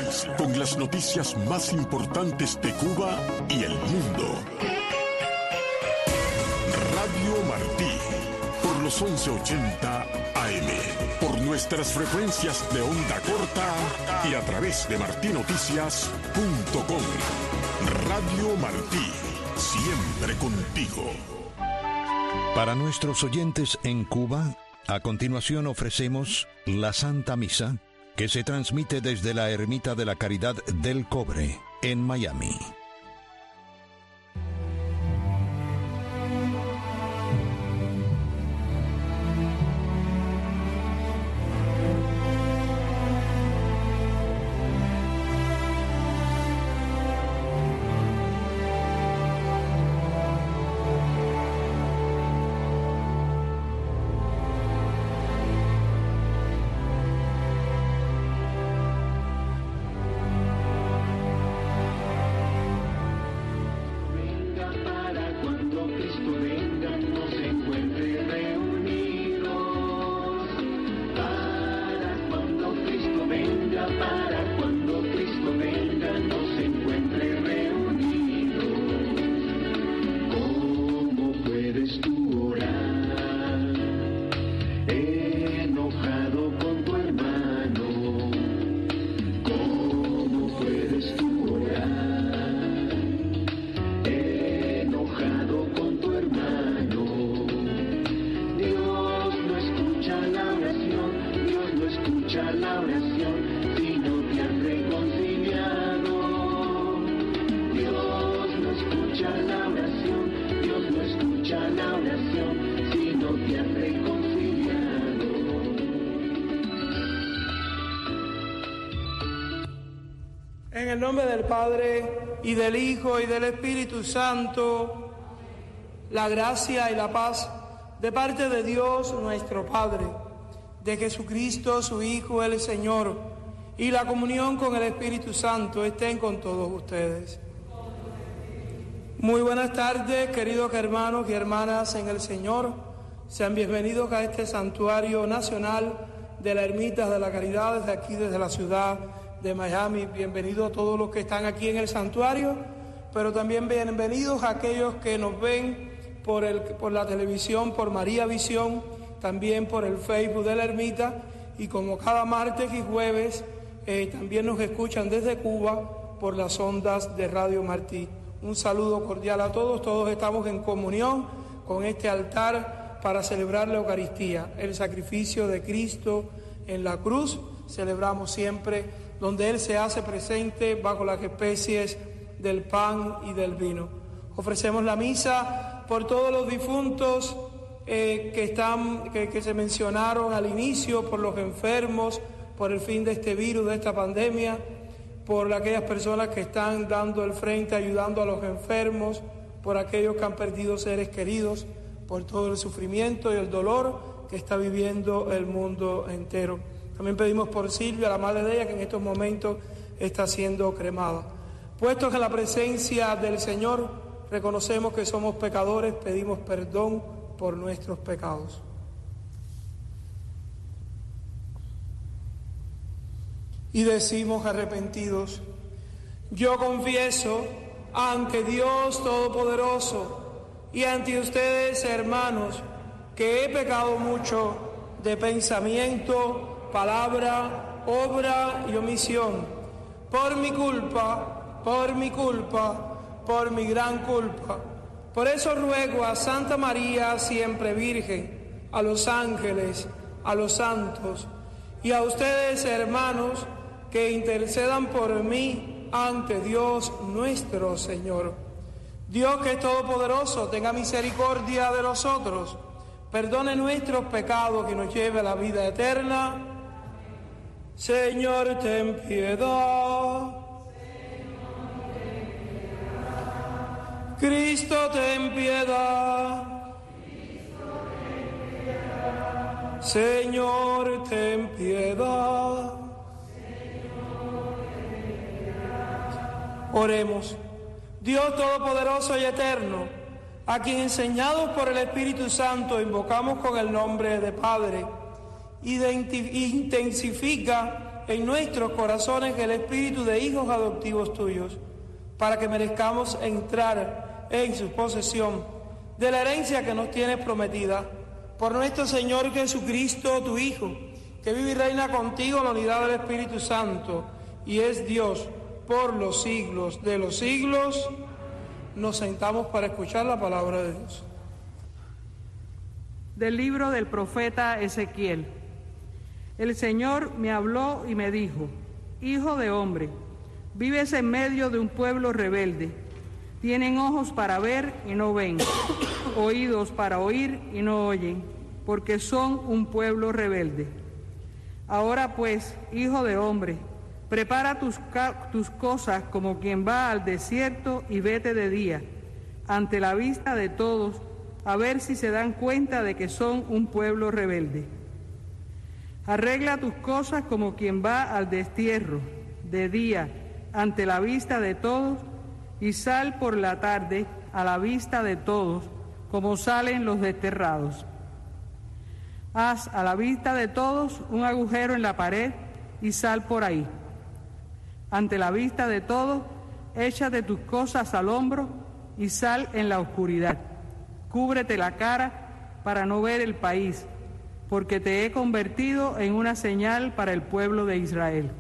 país con las noticias más importantes de Cuba y el mundo. Radio Martí, por los 1180 AM, por nuestras frecuencias de onda corta y a través de martinoticias.com. Radio Martí, siempre contigo. Para nuestros oyentes en Cuba, a continuación ofrecemos la Santa Misa, que se transmite desde la Ermita de la Caridad del Cobre, en Miami. En el nombre del Padre, y del Hijo, y del Espíritu Santo, la gracia y la paz de parte de Dios nuestro Padre, de Jesucristo su Hijo el Señor, y la comunión con el Espíritu Santo estén con todos ustedes. Muy buenas tardes, queridos hermanos y hermanas en el Señor. Sean bienvenidos a este santuario nacional de la Ermita de la Caridad, desde aquí, desde la ciudad de Miami. Bienvenidos a todos los que están aquí en el santuario, pero también bienvenidos a aquellos que nos ven por la televisión, por María Visión, también por el Facebook de la Ermita, y como cada martes y jueves también nos escuchan desde Cuba por las ondas de Radio Martí. Un saludo cordial a todos. Todos estamos en comunión con este altar para celebrar la Eucaristía, el sacrificio de Cristo en la cruz. Celebramos siempre donde Él se hace presente bajo las especies del pan y del vino. Ofrecemos la misa por todos los difuntos que se mencionaron al inicio, por los enfermos, por el fin de este virus, de esta pandemia, por aquellas personas que están dando el frente, ayudando a los enfermos, por aquellos que han perdido seres queridos, por todo el sufrimiento y el dolor que está viviendo el mundo entero. También pedimos por Silvia, la madre de ella, que en estos momentos está siendo cremada. Puestos en la presencia del Señor, reconocemos que somos pecadores, pedimos perdón por nuestros pecados. Y decimos arrepentidos: yo confieso ante Dios Todopoderoso y ante ustedes, hermanos, que he pecado mucho de pensamiento, palabra, obra y omisión, por mi culpa, por mi gran culpa. Por eso ruego a Santa María, siempre Virgen, a los ángeles, a los santos, y a ustedes, hermanos, que intercedan por mí ante Dios nuestro Señor. Dios, que es todopoderoso, tenga misericordia de nosotros, perdone nuestros pecados y nos lleve a la vida eterna. Señor, ten piedad. Cristo, ten piedad. Señor, ten piedad. Oremos. Dios Todopoderoso y Eterno, a quien enseñados por el Espíritu Santo invocamos con el nombre de Padre, intensifica en nuestros corazones el espíritu de hijos adoptivos tuyos, para que merezcamos entrar en su posesión de la herencia que nos tienes prometida. Por nuestro Señor Jesucristo, tu Hijo, que vive y reina contigo en la unidad del Espíritu Santo, y es Dios por los siglos de los siglos. Nos sentamos para escuchar la palabra de Dios. Del libro del profeta Ezequiel. El Señor me habló y me dijo: Hijo de hombre, vives en medio de un pueblo rebelde. Tienen ojos para ver y no ven, oídos para oír y no oyen, porque son un pueblo rebelde. Ahora pues, hijo de hombre, prepara tus cosas como quien va al desierto y vete de día, ante la vista de todos, a ver si se dan cuenta de que son un pueblo rebelde. Arregla tus cosas como quien va al destierro, de día, ante la vista de todos, y sal por la tarde a la vista de todos, como salen los desterrados. Haz a la vista de todos un agujero en la pared y sal por ahí. Ante la vista de todos, échate tus cosas al hombro y sal en la oscuridad. Cúbrete la cara para no ver el país, porque te he convertido en una señal para el pueblo de Israel.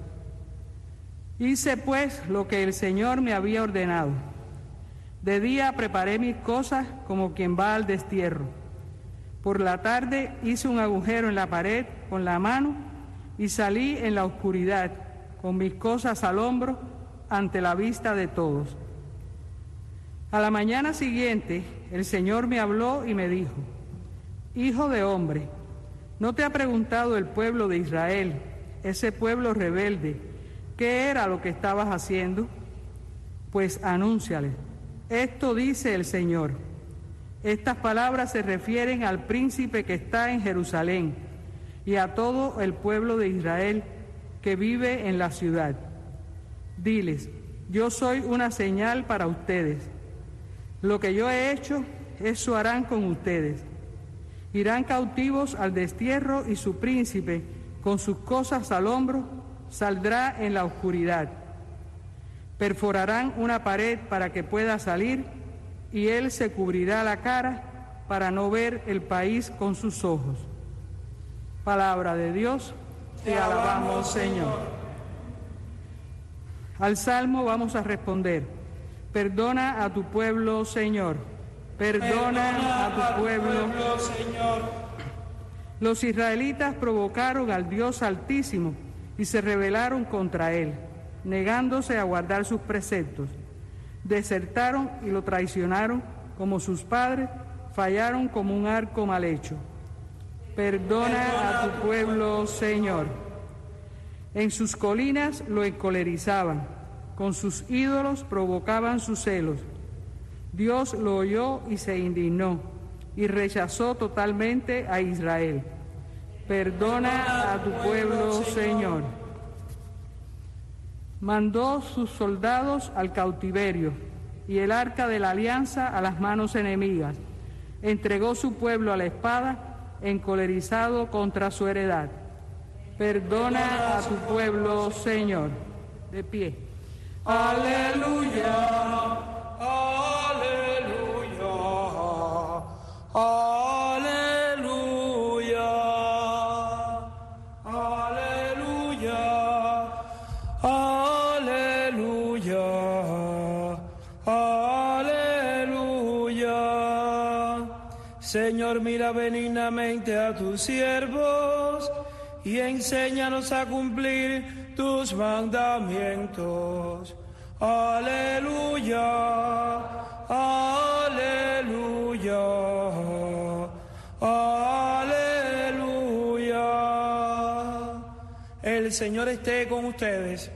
Hice pues lo que el Señor me había ordenado. De día preparé mis cosas como quien va al destierro. Por la tarde hice un agujero en la pared con la mano y salí en la oscuridad con mis cosas al hombro ante la vista de todos. A la mañana siguiente el Señor me habló y me dijo: Hijo de hombre, ¿no te ha preguntado el pueblo de Israel, ese pueblo rebelde, qué era lo que estabas haciendo? Pues anúnciale: esto dice el Señor. Estas palabras se refieren al príncipe que está en Jerusalén y a todo el pueblo de Israel que vive en la ciudad. Diles: yo soy una señal para ustedes. Lo que yo he hecho, eso harán con ustedes. Irán cautivos al destierro y su príncipe, con sus cosas al hombro, saldrá en la oscuridad. Perforarán una pared para que pueda salir, y él se cubrirá la cara para no ver el país con sus ojos. Palabra de Dios, te alabamos, Señor. Al Salmo vamos a responder: perdona a tu pueblo, Señor. Perdona a tu pueblo, Señor. Los israelitas provocaron al Dios Altísimo y se rebelaron contra él, negándose a guardar sus preceptos. Desertaron y lo traicionaron como sus padres, fallaron como un arco mal hecho. Perdona a tu pueblo, Señor. En sus colinas lo encolerizaban, con sus ídolos provocaban sus celos. Dios lo oyó y se indignó, y rechazó totalmente a Israel. Perdona a tu pueblo, Señor. Mandó sus soldados al cautiverio y el arca de la alianza a las manos enemigas. Entregó su pueblo a la espada, encolerizado contra su heredad. Perdona a tu pueblo, Señor. De pie. Aleluya, aleluya, aleluya, aleluya, aleluya, aleluya. Señor, mira benignamente a tus siervos y enséñanos a cumplir tus mandamientos. Aleluya, aleluya, aleluya. El Señor esté con ustedes.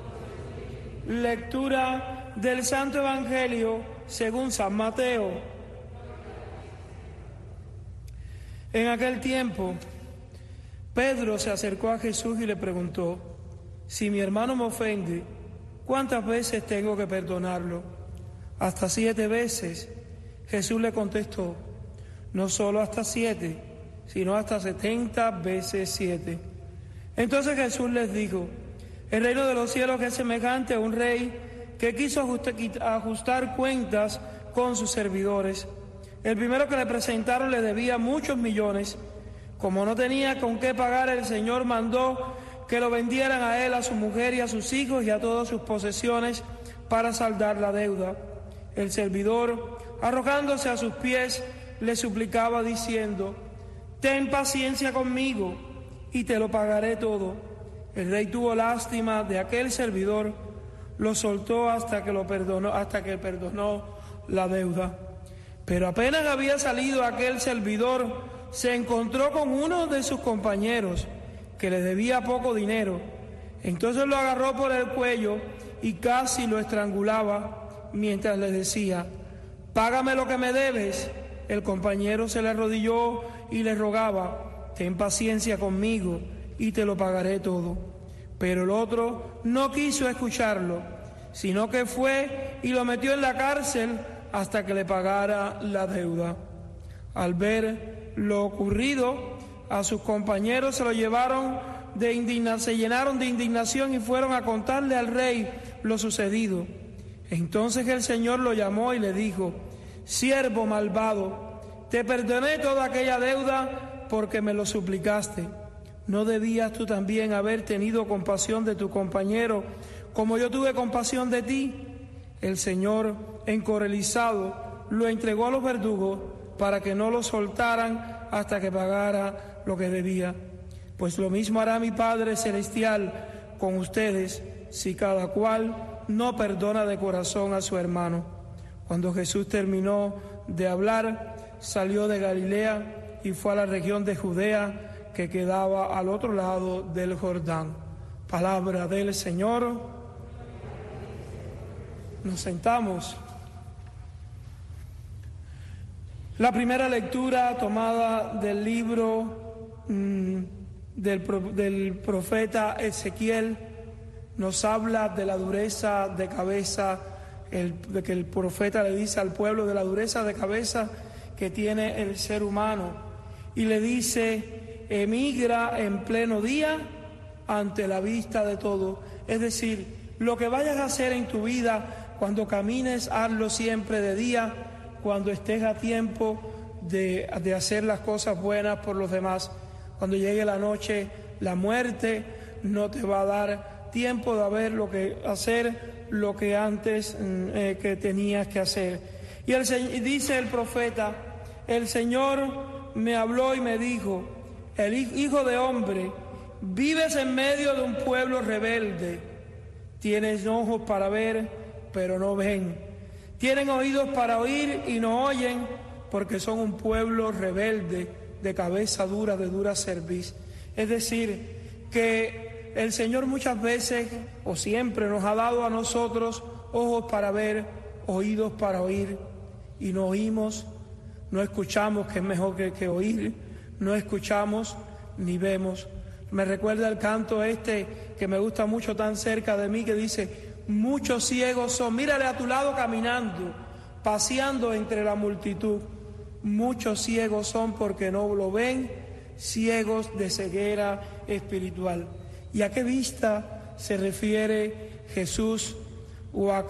Lectura del Santo Evangelio según San Mateo. En aquel tiempo, Pedro se acercó a Jesús y le preguntó: si mi hermano me ofende, ¿cuántas veces tengo que perdonarlo? ¿Hasta 7 veces? Jesús le contestó: no solo hasta 7, sino hasta 70 veces 7. Entonces Jesús les dijo: el reino de los cielos es semejante a un rey que quiso ajustar cuentas con sus servidores. El primero que le presentaron le debía muchos millones. Como no tenía con qué pagar, el Señor mandó que lo vendieran a él, a su mujer y a sus hijos y a todas sus posesiones para saldar la deuda. El servidor, arrojándose a sus pies, le suplicaba diciendo: ten paciencia conmigo y te lo pagaré todo. El rey tuvo lástima de aquel servidor, lo soltó hasta que perdonó la deuda. Pero apenas había salido aquel servidor, se encontró con uno de sus compañeros que le debía poco dinero. Entonces lo agarró por el cuello y casi lo estrangulaba mientras le decía: págame lo que me debes. El compañero se le arrodilló y le rogaba: ten paciencia conmigo y te lo pagaré todo. Pero el otro no quiso escucharlo, sino que fue y lo metió en la cárcel hasta que le pagara la deuda. Al ver lo ocurrido, a sus compañeros se llenaron de indignación y fueron a contarle al rey lo sucedido. Entonces el Señor lo llamó y le dijo: siervo malvado, te perdoné toda aquella deuda porque me lo suplicaste. ¿No debías tú también haber tenido compasión de tu compañero como yo tuve compasión de ti? El Señor, encolerizado, lo entregó a los verdugos para que no lo soltaran hasta que pagara lo que debía. Pues lo mismo hará mi Padre Celestial con ustedes si cada cual no perdona de corazón a su hermano. Cuando Jesús terminó de hablar, salió de Galilea y fue a la región de Judea, que quedaba al otro lado del Jordán. Palabra del Señor. Nos sentamos. La primera lectura tomada del libro del profeta Ezequiel nos habla de la dureza de cabeza, de que el profeta le dice al pueblo de la dureza de cabeza que tiene el ser humano, y le dice: emigra en pleno día ante la vista de todo. Es decir, lo que vayas a hacer en tu vida, cuando camines, hazlo siempre de día, cuando estés a tiempo de hacer las cosas buenas por los demás. Cuando llegue la noche, la muerte no te va a dar tiempo de hacer lo que antes que tenías que hacer. Y dice el profeta: el Señor me habló y me dijo: el hijo de hombre, vives en medio de un pueblo rebelde. Tienes ojos para ver, pero no ven. Tienen oídos para oír y no oyen, porque son un pueblo rebelde, de cabeza dura, de dura cerviz. Es decir, que el Señor muchas veces o siempre nos ha dado a nosotros ojos para ver, oídos para oír, y no oímos, no escuchamos, que es mejor que oír. No escuchamos ni vemos. Me recuerda el canto que me gusta mucho, tan cerca de mí, que dice: muchos ciegos son, mírale a tu lado caminando, paseando entre la multitud. Muchos ciegos son porque no lo ven, ciegos de ceguera espiritual. ¿Y a qué vista se refiere Jesús? ¿O a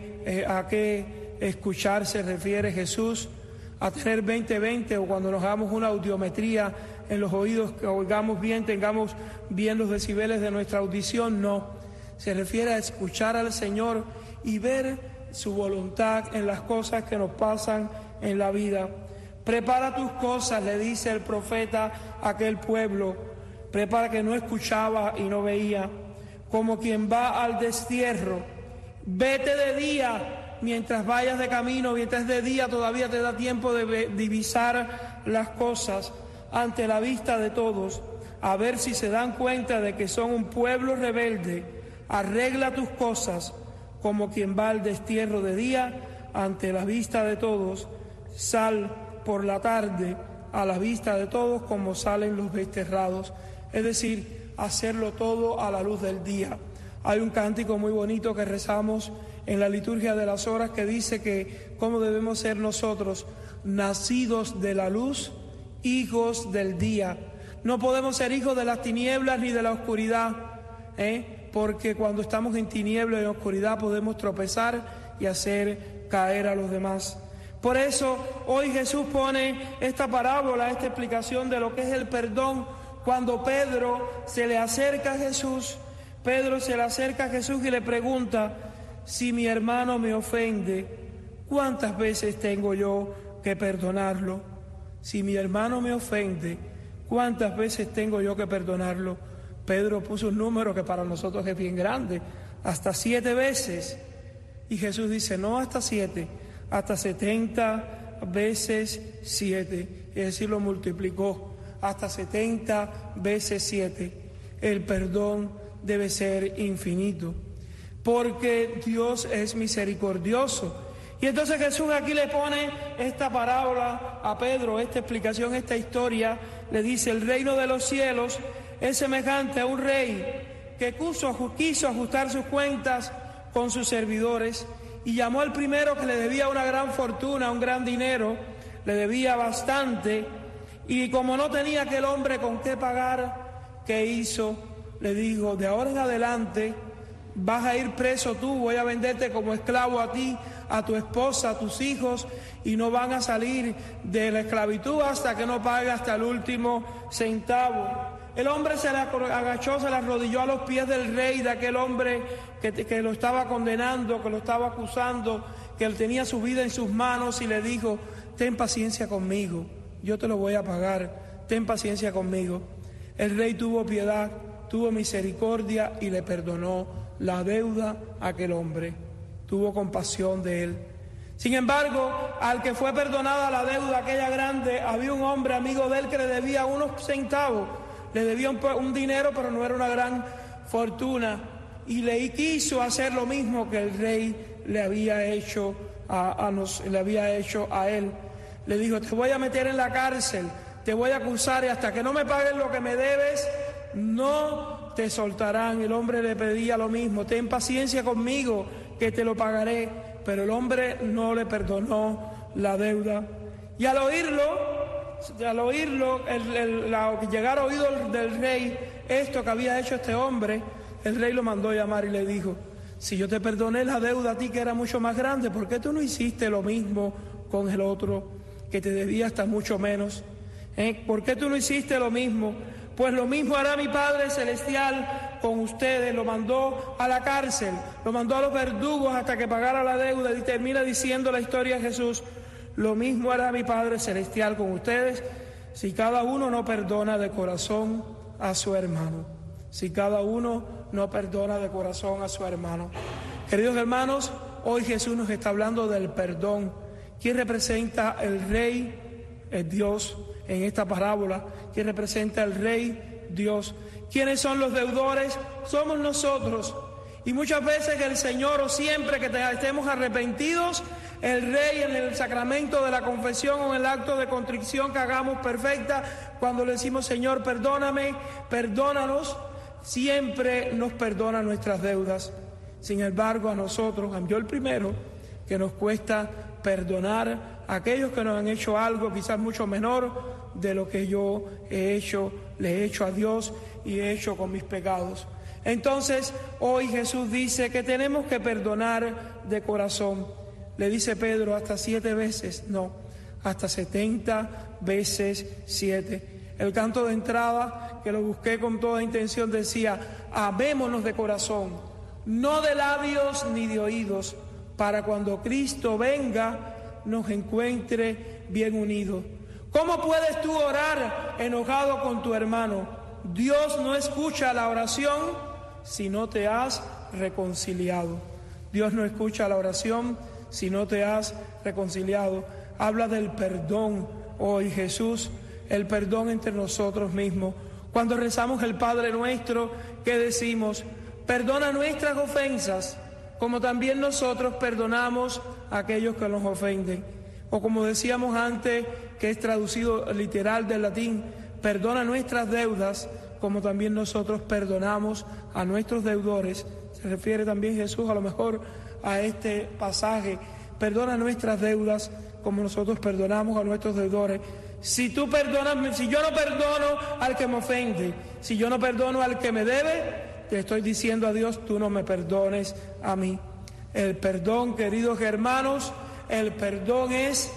qué escuchar se refiere Jesús? A tener 20/20, o cuando nos hagamos una audiometría en los oídos, que oigamos bien, tengamos bien los decibeles de nuestra audición. No, se refiere a escuchar al Señor y ver su voluntad en las cosas que nos pasan en la vida. Prepara tus cosas, le dice el profeta a aquel pueblo. Prepara, que no escuchaba y no veía, como quien va al destierro. Vete de día. Mientras vayas de camino, mientras de día, todavía te da tiempo de divisar las cosas ante la vista de todos, a ver si se dan cuenta de que son un pueblo rebelde. Arregla tus cosas como quien va al destierro de día ante la vista de todos. Sal por la tarde a la vista de todos como salen los desterrados. Es decir, hacerlo todo a la luz del día. Hay un cántico muy bonito que rezamos en la liturgia de las horas que dice que cómo debemos ser nosotros: nacidos de la luz, hijos del día. No podemos ser hijos de las tinieblas ni de la oscuridad, porque cuando estamos en tinieblas y en oscuridad podemos tropezar y hacer caer a los demás. Por eso hoy Jesús pone esta parábola, esta explicación de lo que es el perdón. Cuando Pedro se le acerca a Jesús, y le pregunta: si mi hermano me ofende, ¿cuántas veces tengo yo que perdonarlo? Si mi hermano me ofende, ¿cuántas veces tengo yo que perdonarlo? Pedro puso un número que para nosotros es bien grande, hasta 7 veces. Y Jesús dice: no hasta 7, hasta 70 veces 7. Es decir, lo multiplicó hasta 70 veces 7. El perdón debe ser infinito, porque Dios es misericordioso. Y entonces Jesús aquí le pone esta parábola a Pedro, esta explicación, esta historia. Le dice: el reino de los cielos es semejante a un rey que quiso ajustar sus cuentas con sus servidores, y llamó al primero que le debía una gran fortuna, un gran dinero, le debía bastante, y como no tenía aquel hombre con qué pagar, ¿qué hizo? Le dijo: de ahora en adelante vas a ir preso tú, voy a venderte como esclavo a ti, a tu esposa, a tus hijos, y no van a salir de la esclavitud hasta que no pague hasta el último centavo. El hombre se le agachó, se le arrodilló a los pies del rey, de aquel hombre que lo estaba condenando, que lo estaba acusando, que él tenía su vida en sus manos, y le dijo: ten paciencia conmigo, yo te lo voy a pagar, ten paciencia conmigo. El rey tuvo piedad, tuvo misericordia y le perdonó la deuda a aquel hombre, tuvo compasión de él. Sin embargo, al que fue perdonada la deuda aquella grande, había un hombre amigo de él que le debía unos centavos, le debía un dinero, pero no era una gran fortuna, y le quiso hacer lo mismo que el rey le había hecho a él. Le dijo: te voy a meter en la cárcel, te voy a acusar, y hasta que no me pagues lo que me debes, no te soltarán. El hombre le pedía lo mismo: ten paciencia conmigo, que te lo pagaré. Pero el hombre no le perdonó la deuda. Y al llegar a oído del rey esto que había hecho este hombre, el rey lo mandó llamar y le dijo: si yo te perdoné la deuda a ti, que era mucho más grande, ¿por qué tú no hiciste lo mismo con el otro que te debía hasta mucho menos? ¿Por qué tú no hiciste lo mismo? Pues lo mismo hará mi Padre Celestial con ustedes. Lo mandó a la cárcel, lo mandó a los verdugos hasta que pagara la deuda. Y termina diciendo la historia de Jesús: lo mismo hará mi Padre Celestial con ustedes si cada uno no perdona de corazón a su hermano. Si cada uno no perdona de corazón a su hermano. Queridos hermanos, hoy Jesús nos está hablando del perdón. ¿Quién representa el Rey, el Dios, en esta parábola? ¿Quién representa el Rey, Dios? ¿Quiénes son los deudores? Somos nosotros. Y muchas veces el Señor, o siempre que estemos arrepentidos, el Rey en el sacramento de la confesión o en el acto de contrición que hagamos perfecta, cuando le decimos: Señor, perdóname, perdónanos, siempre nos perdona nuestras deudas. Sin embargo, a nosotros, yo el primero, que nos cuesta perdonar a aquellos que nos han hecho algo quizás mucho menor de lo que yo le he hecho a Dios y he hecho con mis pecados. Entonces, hoy Jesús dice que tenemos que perdonar de corazón. Le dice Pedro: hasta 7 veces, no, hasta 70 veces 7. El canto de entrada, que lo busqué con toda intención, decía: amémonos de corazón, no de labios ni de oídos, para cuando Cristo venga nos encuentre bien unidos. ¿Cómo puedes tú orar enojado con tu hermano? Dios no escucha la oración si no te has reconciliado. Dios no escucha la oración si no te has reconciliado. Habla del perdón hoy Jesús, el perdón entre nosotros mismos. Cuando rezamos el Padre Nuestro, ¿qué decimos? Perdona nuestras ofensas, como también nosotros perdonamos a aquellos que nos ofenden. O como decíamos antes, que es traducido literal del latín: perdona nuestras deudas, como también nosotros perdonamos a nuestros deudores. Se refiere también Jesús a lo mejor a este pasaje: perdona nuestras deudas, como nosotros perdonamos a nuestros deudores. Si tú perdonas, si yo no perdono al que me ofende, si yo no perdono al que me debe, te estoy diciendo a Dios, tú no me perdones a mí. El perdón, queridos hermanos, el perdón es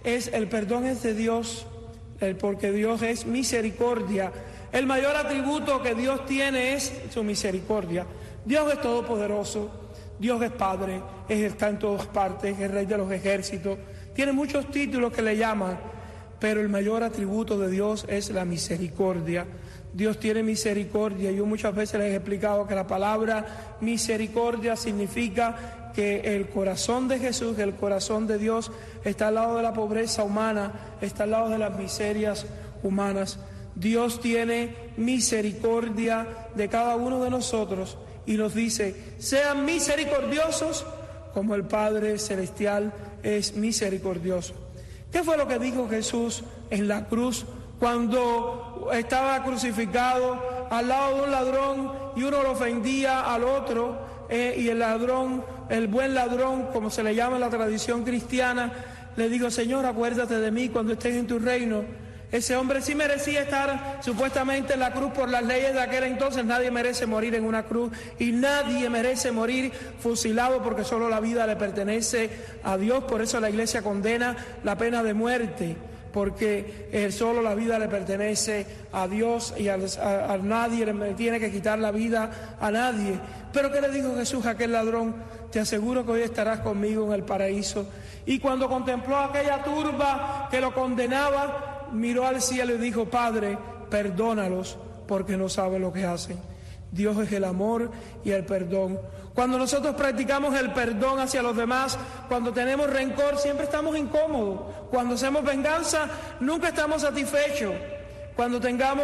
de Dios, porque Dios es misericordia. El mayor atributo que Dios tiene es su misericordia. Dios es todopoderoso, Dios es Padre, está en todas partes, es Rey de los ejércitos, tiene muchos títulos que le llaman, pero el mayor atributo de Dios es la misericordia. Dios tiene misericordia. Yo muchas veces les he explicado que la palabra misericordia significa que el corazón de Jesús, el corazón de Dios, está al lado de la pobreza humana, está al lado de las miserias humanas. Dios tiene misericordia de cada uno de nosotros y nos dice, sean misericordiosos como el Padre Celestial es misericordioso. ¿Qué fue lo que dijo Jesús en la cruz cuando estaba crucificado al lado de un ladrón y uno lo ofendía al otro y el ladrón, el buen ladrón, como se le llama en la tradición cristiana, le dijo, Señor, acuérdate de mí cuando estés en tu reino? Ese hombre sí merecía estar supuestamente en la cruz por las leyes de aquel entonces. Nadie merece morir en una cruz y nadie merece morir fusilado, porque solo la vida le pertenece a Dios. Por eso la Iglesia condena la pena de muerte, porque solo la vida le pertenece a Dios y a nadie le tiene que quitar la vida a nadie. Pero ¿qué le dijo Jesús a aquel ladrón? Te aseguro que hoy estarás conmigo en el paraíso. Y cuando contempló a aquella turba que lo condenaba, miró al cielo y dijo, Padre, perdónalos porque no saben lo que hacen. Dios es el amor y el perdón. Cuando nosotros practicamos el perdón hacia los demás, cuando tenemos rencor, siempre estamos incómodos. Cuando hacemos venganza, nunca estamos satisfechos. Cuando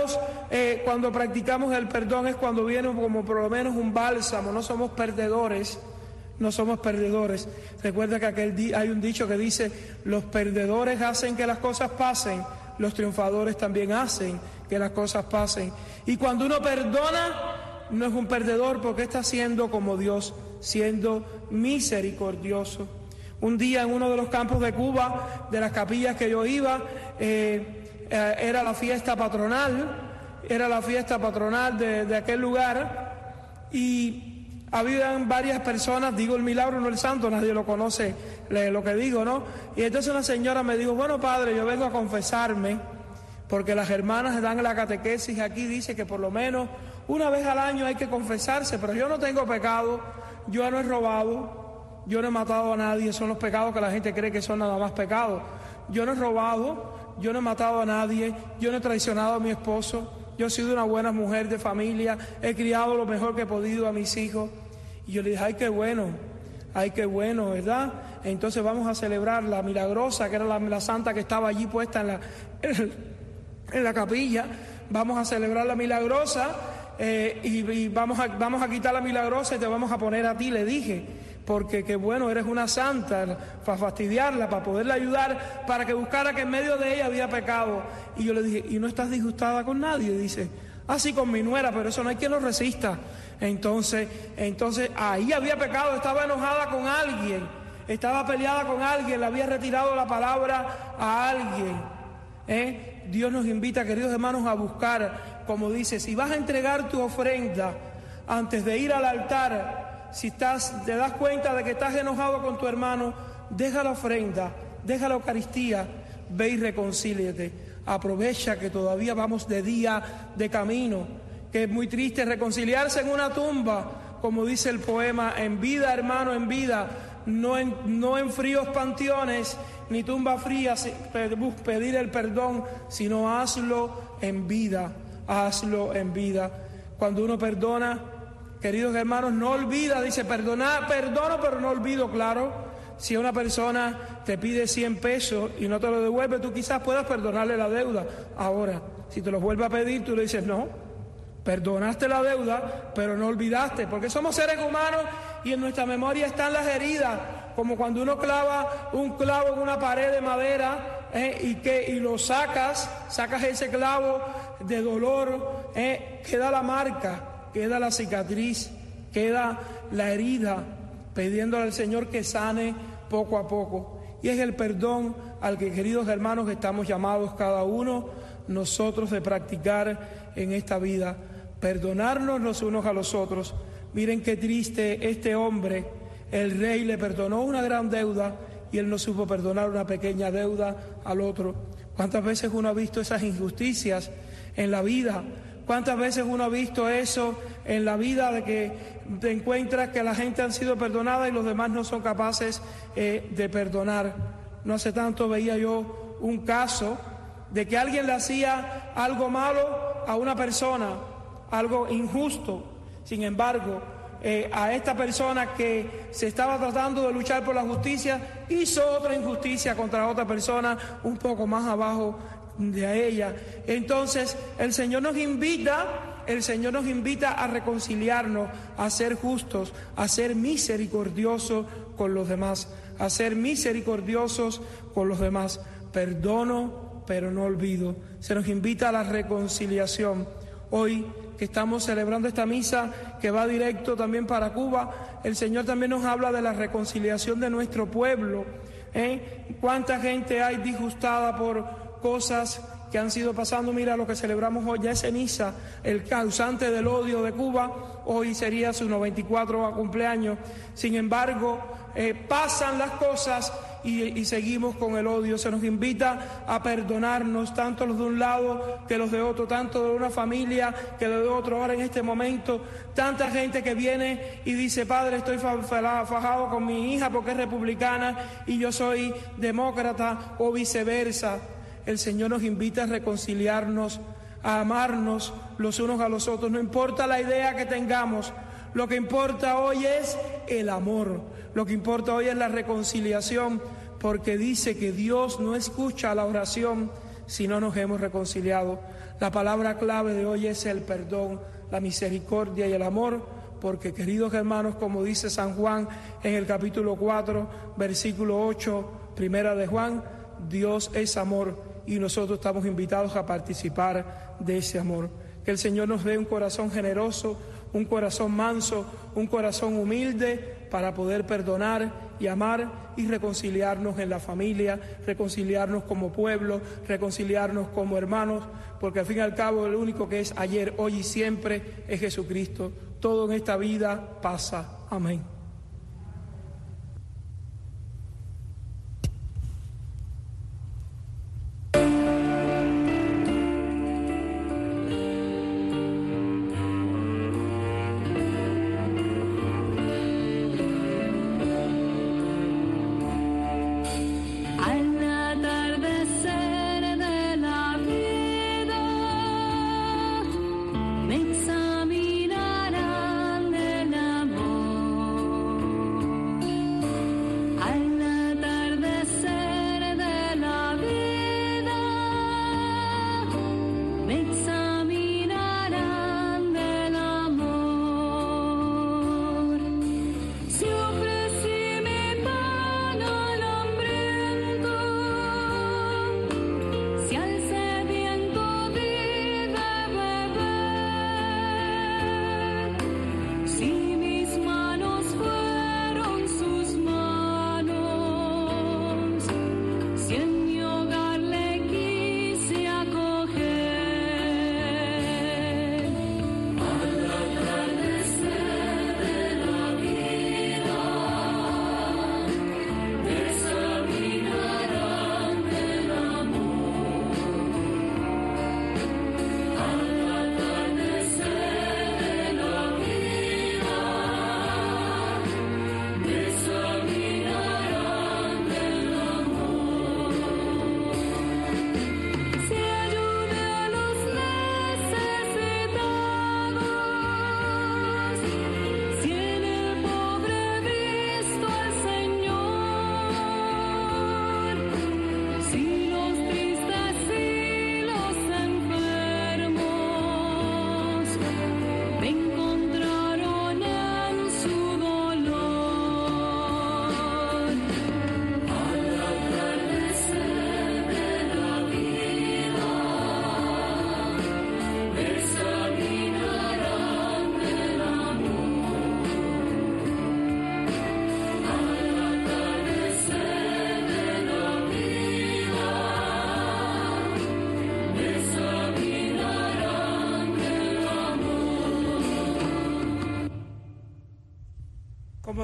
practicamos el perdón es cuando viene como por lo menos un bálsamo. No somos perdedores. No somos perdedores. Recuerda que hay un dicho que dice, los perdedores hacen que las cosas pasen, los triunfadores también hacen que las cosas pasen. Y cuando uno perdona, no es un perdedor, porque está siendo como Dios, siendo misericordioso. Un día en uno de los campos de Cuba, de las capillas que yo iba, era la fiesta patronal de aquel lugar, y habían varias personas, digo el milagro, no el santo, nadie lo conoce lo que digo, ¿no? Y entonces una señora me dijo, bueno, padre, yo vengo a confesarme, porque las hermanas dan la catequesis, aquí dice que por lo menos una vez al año hay que confesarse, pero yo no tengo pecado, yo no he robado, yo no he matado a nadie, son los pecados que la gente cree que son nada más pecados. Yo no he robado, yo no he matado a nadie, yo no he traicionado a mi esposo, yo he sido una buena mujer de familia, he criado lo mejor que he podido a mis hijos. Y yo le dije, ay, qué bueno, ¿verdad? Entonces vamos a celebrar la milagrosa, que era la santa que estaba allí puesta en la capilla. Vamos a celebrar la milagrosa y vamos a quitar la milagrosa y te vamos a poner a ti, le dije. Porque qué bueno, eres una santa, para fastidiarla, para poderla ayudar, para que buscara que en medio de ella había pecado. Y yo le dije, ¿y no estás disgustada con nadie? Dice, sí, con mi nuera, pero eso no hay quien lo resista. Entonces ahí había pecado, estaba enojada con alguien, estaba peleada con alguien, le había retirado la palabra a alguien. Dios nos invita, queridos hermanos, a buscar, como dice, si vas a entregar tu ofrenda antes de ir al altar, si te das cuenta de que estás enojado con tu hermano, deja la ofrenda, deja la Eucaristía, ve y reconcíliate. Aprovecha que todavía vamos de día de camino, que es muy triste reconciliarse en una tumba, como dice el poema, en vida, hermano, en vida, no en fríos panteones, ni tumba fría, pedir el perdón, sino hazlo en vida, Cuando uno perdona, queridos hermanos, no olvida, dice, perdono pero no olvido, claro. Si una persona te pide 100 pesos y no te lo devuelve, tú quizás puedas perdonarle la deuda. Ahora, si te lo vuelve a pedir, tú le dices, no, perdonaste la deuda, pero no olvidaste, porque somos seres humanos y en nuestra memoria están las heridas, como cuando uno clava un clavo en una pared de madera y lo sacas ese clavo de dolor, queda la marca, queda la cicatriz, queda la herida, pidiéndole al Señor que sane poco a poco. y es el perdón al que, queridos hermanos, estamos llamados cada uno nosotros de practicar en esta vida, perdonarnos los unos a los otros. Miren qué triste este hombre, el rey le perdonó una gran deuda y él no supo perdonar una pequeña deuda al otro. ¿Cuántas veces uno ha visto esas injusticias en la vida? ¿Cuántas veces uno ha visto eso en la vida, de que te encuentras que la gente han sido perdonada y los demás no son capaces de perdonar? No hace tanto veía yo un caso de que alguien le hacía algo malo a una persona, algo injusto. Sin embargo, a esta persona que se estaba tratando de luchar por la justicia, hizo otra injusticia contra otra persona un poco más abajo de ella. Entonces el Señor nos invita a reconciliarnos, a ser justos, a ser misericordiosos con los demás, a ser misericordiosos con los demás. Perdono, pero no olvido. Se nos invita a la reconciliación. Hoy que estamos celebrando esta misa que va directo también para Cuba, el Señor también nos habla de la reconciliación de nuestro pueblo. ¿Cuánta gente hay disgustada por cosas que han sido pasando? Mira lo que celebramos hoy, ya es ceniza, el causante del odio de Cuba, hoy sería su 94 cumpleaños. Sin embargo, pasan las cosas y seguimos con el odio. Se nos invita a perdonarnos, tanto los de un lado que los de otro, tanto de una familia que de otro. Ahora en este momento, tanta gente que viene y dice: padre, estoy fajado con mi hija porque es republicana y yo soy demócrata, o viceversa. El Señor nos invita a reconciliarnos, a amarnos los unos a los otros. No importa la idea que tengamos, lo que importa hoy es el amor, lo que importa hoy es la reconciliación, porque dice que Dios no escucha la oración si no nos hemos reconciliado. La palabra clave de hoy es el perdón, la misericordia y el amor, porque, queridos hermanos, como dice San Juan en el capítulo 4, versículo 8, primera de Juan, Dios es amor y nosotros estamos invitados a participar de ese amor. Que el Señor nos dé un corazón generoso, un corazón manso, un corazón humilde para poder perdonar y amar y reconciliarnos en la familia, reconciliarnos como pueblo, reconciliarnos como hermanos, porque al fin y al cabo el único que es ayer, hoy y siempre es Jesucristo. Todo en esta vida pasa. Amén. Me examinarán del amor.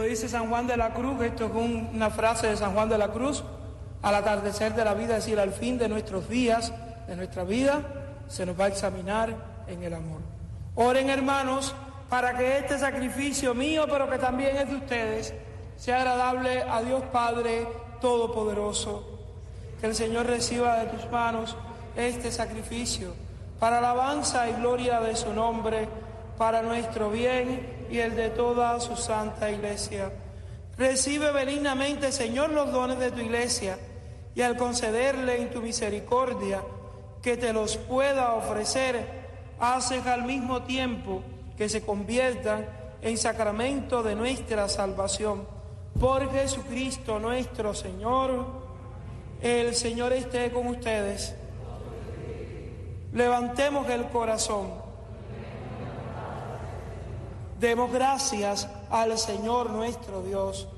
dice San Juan de la Cruz, esto es una frase de San Juan de la Cruz: al atardecer de la vida, es decir, al fin de nuestros días, de nuestra vida, se nos va a examinar en el amor. Oren, hermanos, para que este sacrificio mío, pero que también es de ustedes, sea agradable a Dios Padre Todopoderoso. Que el Señor reciba de tus manos este sacrificio para alabanza y gloria de su nombre, para nuestro bien y el de toda su santa Iglesia. Recibe benignamente, Señor, los dones de tu Iglesia, y al concederle en tu misericordia que te los pueda ofrecer, haces al mismo tiempo que se conviertan en sacramento de nuestra salvación. Por Jesucristo nuestro Señor. El Señor esté con ustedes. Levantemos el corazón. Demos gracias al Señor nuestro Dios.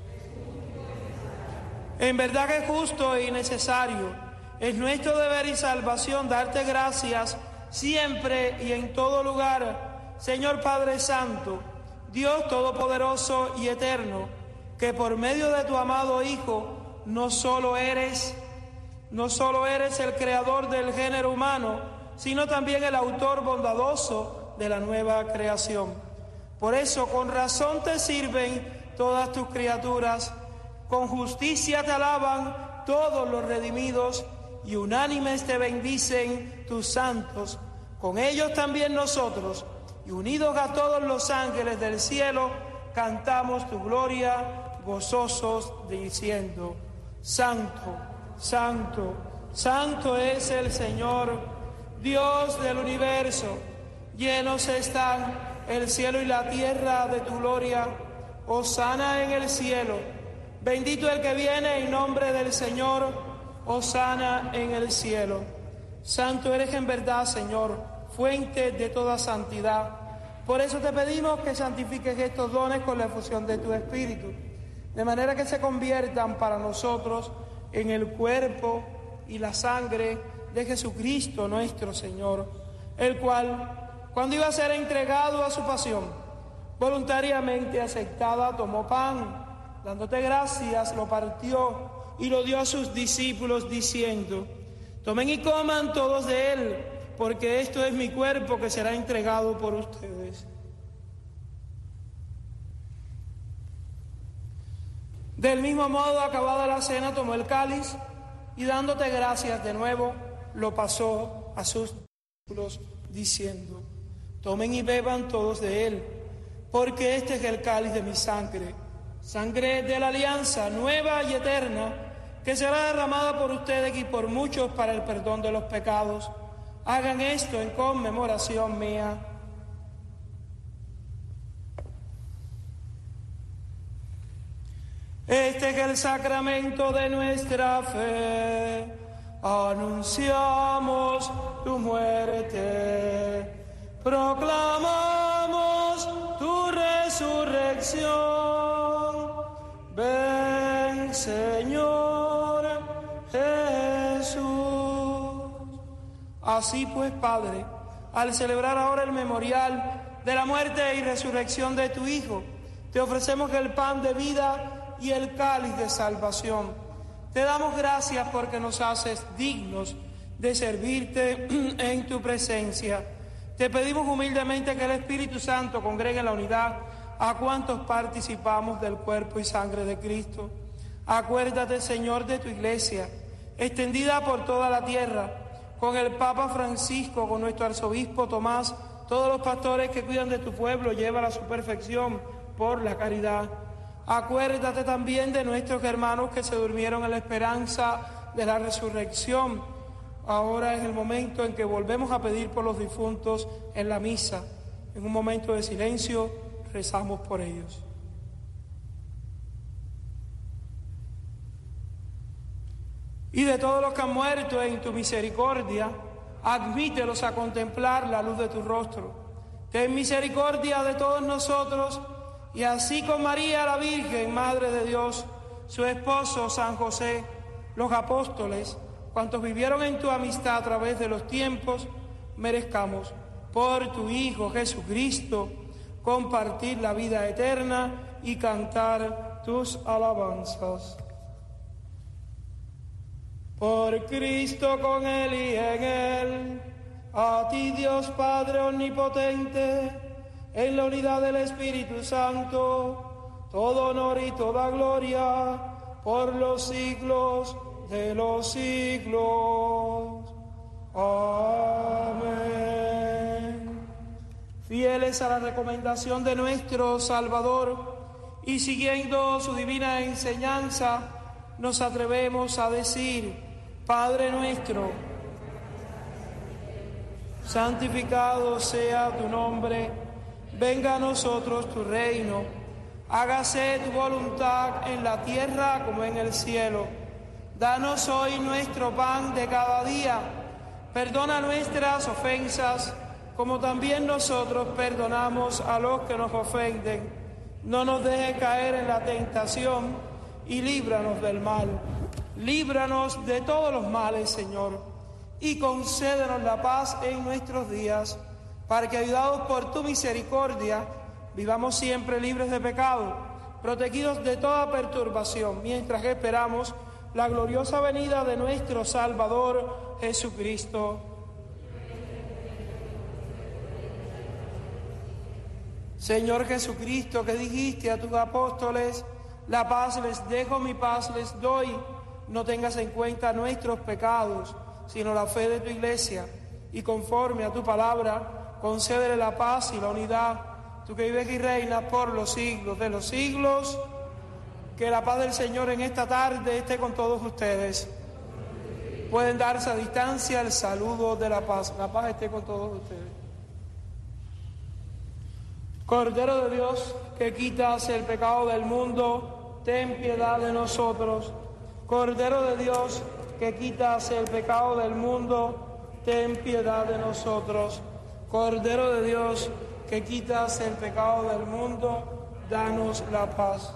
En verdad que es justo y necesario, es nuestro deber y salvación darte gracias siempre y en todo lugar, Señor Padre Santo, Dios Todopoderoso y Eterno, que por medio de tu amado Hijo no solo eres el creador del género humano, sino también el autor bondadoso de la nueva creación. Por eso, con razón te sirven todas tus criaturas, con justicia te alaban todos los redimidos, y unánimes te bendicen tus santos. Con ellos también nosotros, y unidos a todos los ángeles del cielo, cantamos tu gloria, gozosos diciendo: Santo, Santo, Santo es el Señor, Dios del universo. Llenos están el cielo y la tierra de tu gloria. Hosana en el cielo. Bendito el que viene en nombre del Señor. Hosana en el cielo. Santo eres en verdad, Señor, fuente de toda santidad. Por eso te pedimos que santifiques estos dones con la efusión de tu Espíritu, de manera que se conviertan para nosotros en el cuerpo y la sangre de Jesucristo nuestro Señor, el cual, cuando iba a ser entregado a su pasión, voluntariamente aceptada, tomó pan, dándote gracias, lo partió y lo dio a sus discípulos, diciendo: tomen y coman todos de él, porque esto es mi cuerpo que será entregado por ustedes. Del mismo modo, acabada la cena, tomó el cáliz y dándote gracias de nuevo, lo pasó a sus discípulos, diciendo: tomen y beban todos de él, porque este es el cáliz de mi sangre, sangre de la alianza nueva y eterna, que será derramada por ustedes y por muchos para el perdón de los pecados. Hagan esto en conmemoración mía. Este es el sacramento de nuestra fe. Anunciamos tu muerte, proclamamos tu resurrección. Ven, Señor Jesús. Así pues, Padre, al celebrar ahora el memorial de la muerte y resurrección de tu Hijo, te ofrecemos el pan de vida y el cáliz de salvación. Te damos gracias porque nos haces dignos de servirte en tu presencia. Te pedimos humildemente que el Espíritu Santo congregue en la unidad a cuantos participamos del cuerpo y sangre de Cristo. Acuérdate, Señor, de tu Iglesia, extendida por toda la tierra, con el Papa Francisco, con nuestro arzobispo Tomás, todos los pastores que cuidan de tu pueblo, llévala a su perfección por la caridad. Acuérdate también de nuestros hermanos que se durmieron en la esperanza de la resurrección. Ahora es el momento en que volvemos a pedir por los difuntos en la misa. En un momento de silencio rezamos por ellos. Y de todos los que han muerto en tu misericordia, admítelos a contemplar la luz de tu rostro. Ten misericordia de todos nosotros, y así con María la Virgen, Madre de Dios, su esposo San José, los apóstoles, cuantos vivieron en tu amistad a través de los tiempos, merezcamos, por tu Hijo Jesucristo, compartir la vida eterna y cantar tus alabanzas. Por Cristo, con Él y en Él, a ti Dios Padre omnipotente, en la unidad del Espíritu Santo, todo honor y toda gloria, por los siglos de los siglos. Amén. Fieles a la recomendación de nuestro Salvador y siguiendo su divina enseñanza, nos atrevemos a decir: Padre nuestro, santificado sea tu nombre, venga a nosotros tu reino, hágase tu voluntad en la tierra como en el cielo. Danos hoy nuestro pan de cada día, perdona nuestras ofensas, como también nosotros perdonamos a los que nos ofenden. No nos dejes caer en la tentación y líbranos del mal. Líbranos de todos los males, Señor, y concédenos la paz en nuestros días, para que, ayudados por tu misericordia, vivamos siempre libres de pecado, protegidos de toda perturbación, mientras que esperamos la gloriosa venida de nuestro Salvador Jesucristo. Señor Jesucristo, que dijiste a tus apóstoles: la paz les dejo, mi paz les doy. No tengas en cuenta nuestros pecados, sino la fe de tu Iglesia, y conforme a tu palabra, concédele la paz y la unidad. Tú que vives y reinas por los siglos de los siglos, que la paz del Señor en esta tarde esté con todos ustedes. Pueden darse a distancia el saludo de la paz. La paz esté con todos ustedes. Cordero de Dios, que quitas el pecado del mundo, ten piedad de nosotros. Cordero de Dios, que quitas el pecado del mundo, ten piedad de nosotros. Cordero de Dios, que quitas el pecado del mundo, danos la paz.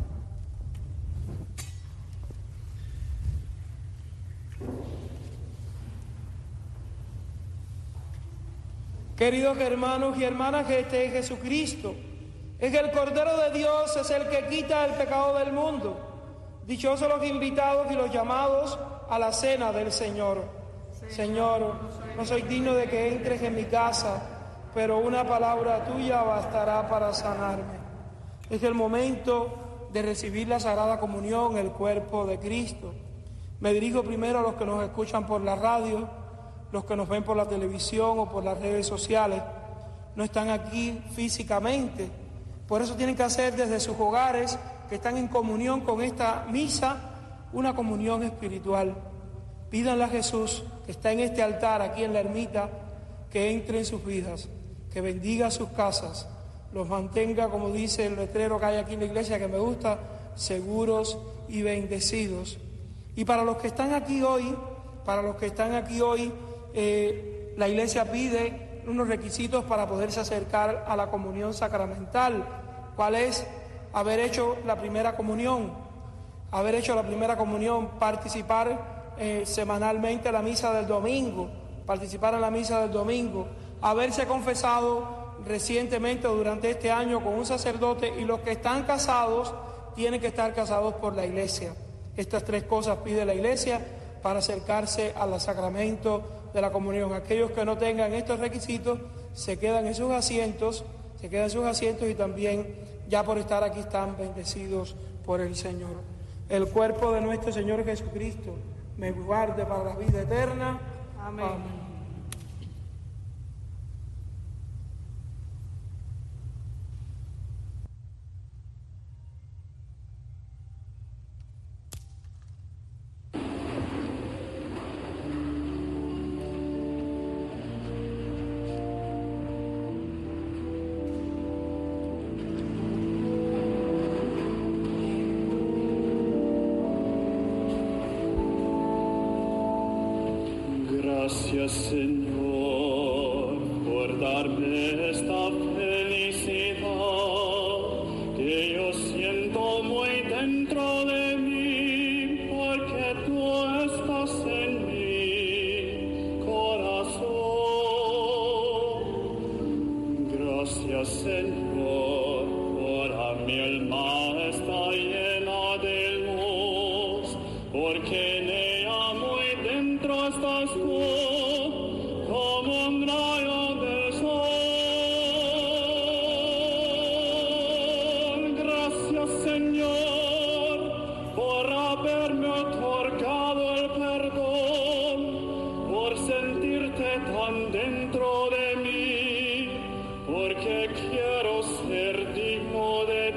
Queridos hermanos y hermanas, que este es Jesucristo, es el Cordero de Dios, es el que quita el pecado del mundo. Dichosos los invitados y los llamados a la cena del Señor. Señor, no soy digno de que entres en mi casa, pero una palabra tuya bastará para sanarme. Es el momento de recibir la Sagrada Comunión, el cuerpo de Cristo. Me dirijo primero a los que nos escuchan por la radio, los que nos ven por la televisión o por las redes sociales. No están aquí físicamente, por eso tienen que hacer desde sus hogares, que están en comunión con esta misa, una comunión espiritual. Pídanle a Jesús, que está en este altar, aquí en la ermita, que entre en sus vidas, que bendiga sus casas, los mantenga, como dice el letrero que hay aquí en la iglesia, que me gusta, seguros y bendecidos. Y para los que están aquí hoy, la iglesia pide unos requisitos para poderse acercar a la comunión sacramental. ¿Cuál es? Haber hecho la primera comunión, participar semanalmente en la misa del domingo, haberse confesado recientemente o durante este año con un sacerdote, y los que están casados tienen que estar casados por la iglesia. Estas tres cosas pide la iglesia para acercarse al sacramento de la comunión. Aquellos que no tengan estos requisitos se quedan en sus asientos y también ya por estar aquí están bendecidos por el Señor. El cuerpo de nuestro Señor Jesucristo me guarde para la vida eterna. Amén. Amén. Gracias, Señor, por darme esta felicidad que yo siento muy dentro de mí, porque tú estás en mi corazón. Gracias, Señor, por a mi alma porque en ella muy dentro estás tú, como un rayo del sol. Gracias, Señor, por haberme otorgado el perdón, por sentirte tan dentro de mí, porque quiero ser digno de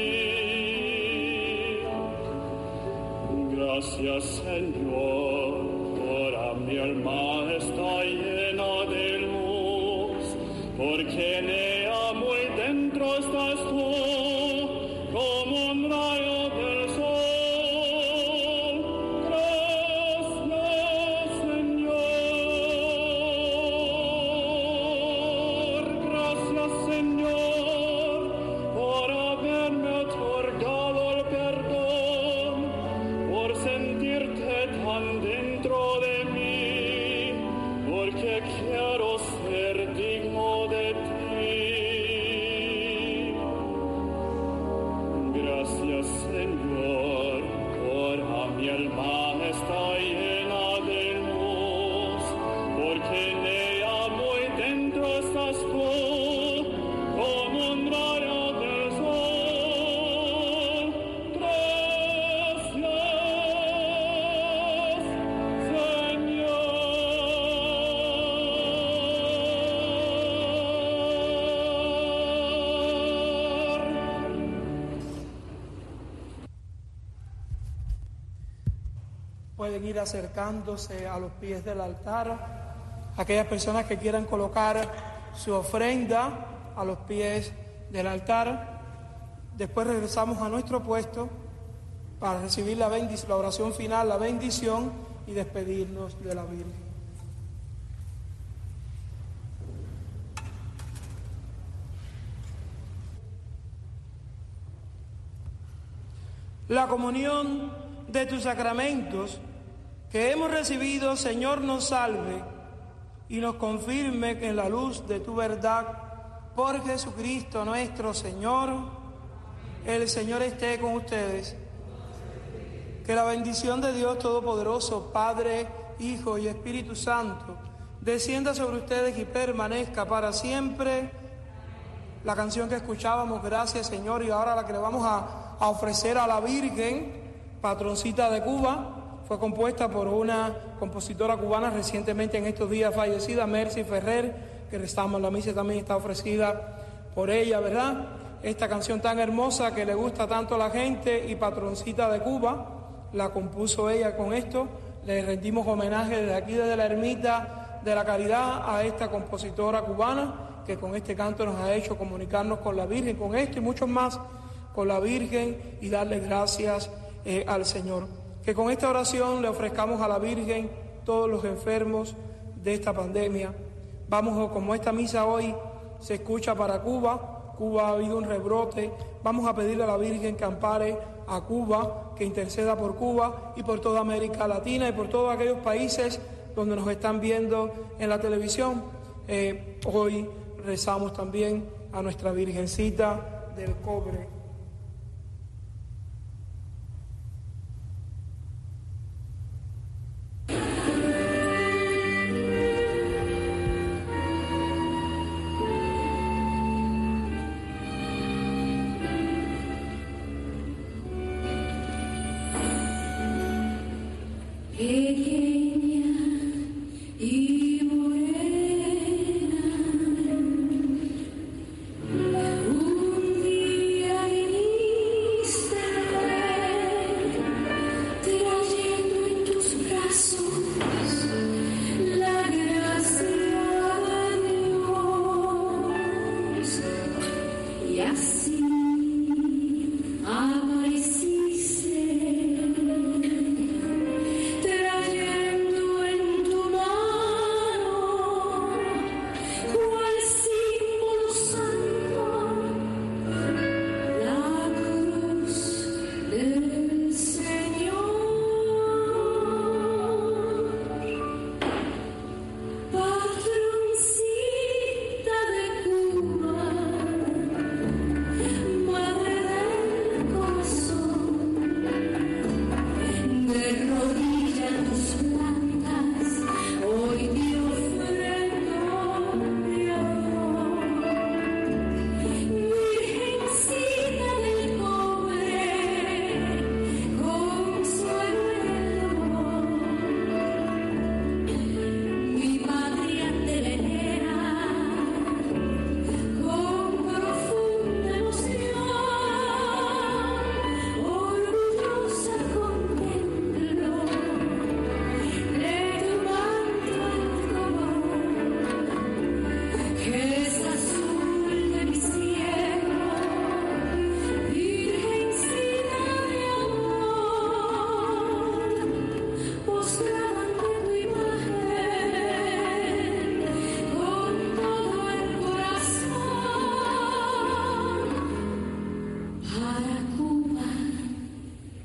ti. Gracias, Señor, ahora mi alma está llena de luz, porque en ella muy dentro estás tú, como un rayo del sol. Gracias, Señor. Gracias, Señor, por haberme otorgado el perdón, por sentirte tan dentro de mí, porque quiero ser digno de ti. Gracias, Señor, ahora mi alma está llena de luz, porque en ella muy dentro estás tú, como un rayo del sol. Gracias, Señor. Pueden ir acercándose a los pies del altar. Aquellas personas que quieran colocar su ofrenda a los pies del altar. Después regresamos a nuestro puesto para recibir la oración final, la bendición y despedirnos de la Virgen. La comunión de tus sacramentos que hemos recibido, Señor, nos salve y nos confirme en la luz de tu verdad, por Jesucristo nuestro Señor. El Señor esté con ustedes. Que la bendición de Dios Todopoderoso, Padre, Hijo y Espíritu Santo, descienda sobre ustedes y permanezca para siempre. La canción que escuchábamos, gracias, Señor, y ahora la que le vamos a ofrecer a la Virgen, patroncita de Cuba, fue compuesta por una compositora cubana recientemente en estos días fallecida, Mercy Ferrer, que rezamos la misa, también está ofrecida por ella, ¿verdad? Esta canción tan hermosa que le gusta tanto a la gente, y patroncita de Cuba, la compuso ella con esto. Le rendimos homenaje desde aquí, desde la Ermita de la Caridad, a esta compositora cubana, que con este canto nos ha hecho comunicarnos con la Virgen, con esto y muchos más, con la Virgen, y darle gracias al Señor. Que con esta oración le ofrezcamos a la Virgen todos los enfermos de esta pandemia. Vamos, como esta misa hoy se escucha para Cuba, Cuba ha habido un rebrote, vamos a pedirle a la Virgen que ampare a Cuba, que interceda por Cuba y por toda América Latina y por todos aquellos países donde nos están viendo en la televisión. Hoy rezamos también a nuestra Virgencita del Cobre. Amaneciste, trayendo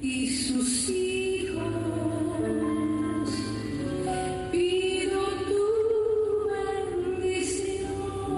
y sus hijos. Pido tu bendición.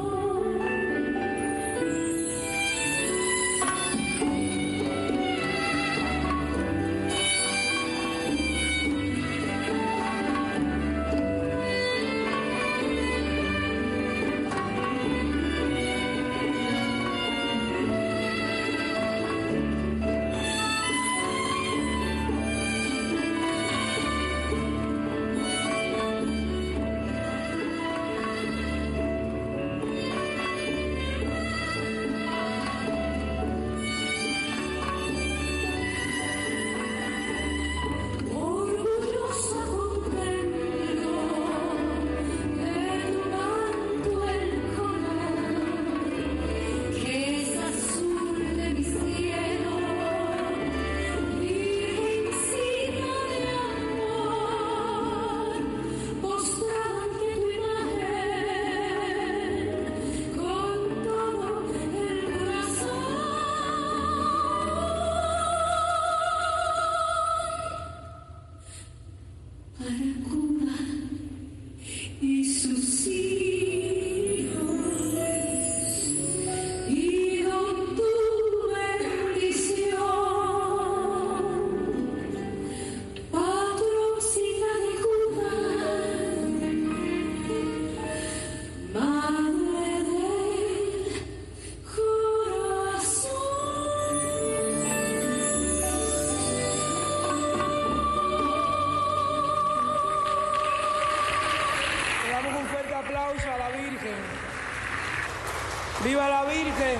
¡Viva la Virgen!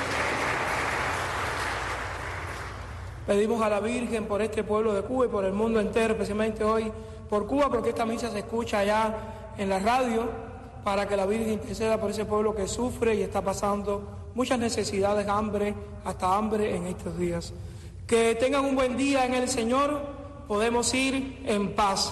Pedimos a la Virgen por este pueblo de Cuba y por el mundo entero, especialmente hoy por Cuba, porque esta misa se escucha allá en la radio, para que la Virgen interceda por ese pueblo que sufre y está pasando muchas necesidades, hambre, hasta hambre en estos días. Que tengan un buen día en el Señor, podemos ir en paz.